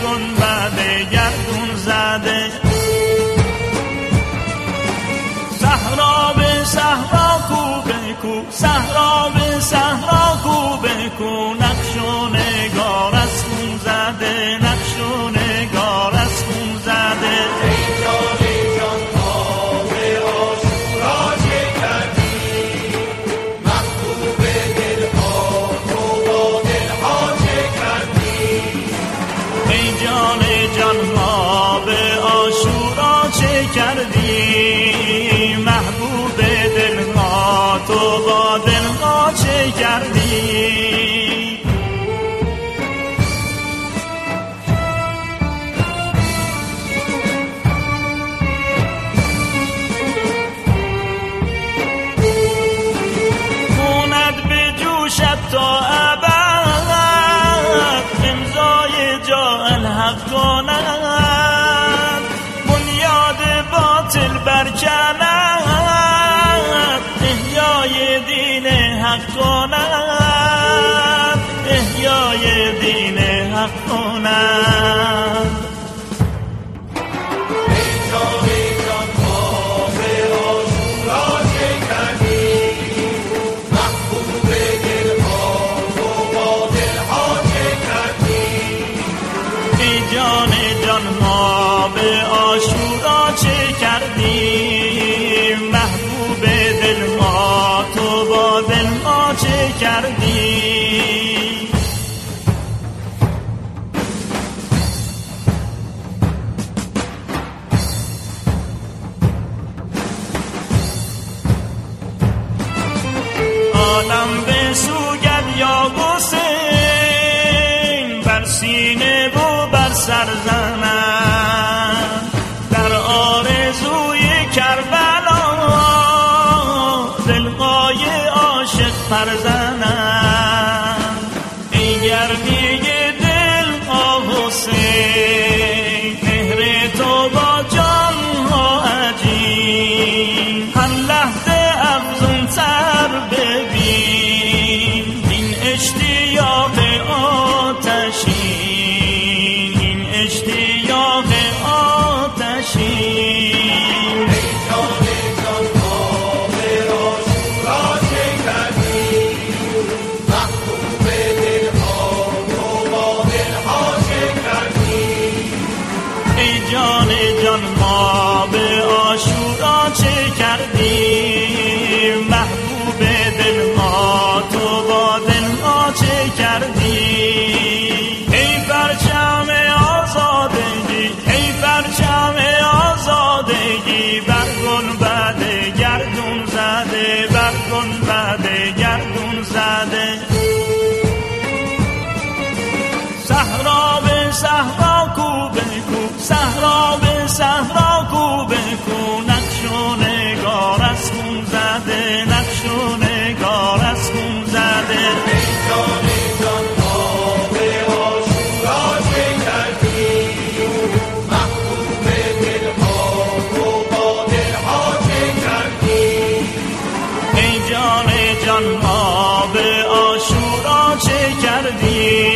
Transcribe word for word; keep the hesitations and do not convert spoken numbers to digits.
گنبد گردون زده. صحرا به صحرا کو بکو، صحرا به صحرا کو بکو، نقش و نگار از خون زده، نقش و نگار از خون زده. ای جان ای جان آب عاشورا چه کردی، محبوب دلها تو با دلها چه کردی. ای جان ای جان آب عاشورا چه کردی، محبوب دلها تو با دلها چه کردی. تا ابد امضای جا الحق کند، بنیاد باطل برکند، احیای دین حق کند، احیای دین حق کند. جان جان ما به عاشورا چه کردی، محبوب دل ما تو با دل ما چه کردی. عالم به سوگد یا حسین، بر سینه و بر سر زنم، در آرزوی کربلا دلهای عاشق پر زنم. ای گرمی دل آ حسین، مهر تو با جان ها عجیب، هر لحظه افزون تر ببین این اشتیاق آتشین، این اشتیاق آتشین. ای جان جان آب عاشورا چه کردی، محبوب دلها تو با دلها چه کردی. ای جان جان آب عاشورا چه کردی، محبوب دلها تو با دلها چه کردی. ای پرچم آزادگی، ای پرچم آزادگی، بر گنبد گردون زده، بر گنبد گردون زده. صحرا به صحرا کو بکو، صحرا به صحرا کو بکو، نقش و نگار از خون زده، نقش و نگار از خون زده. ای جان ای جان آب عاشورا چه کردی، محبوب دلها تو با دلها چه کردی. ای جان ای جان آب عاشورا چه کردی،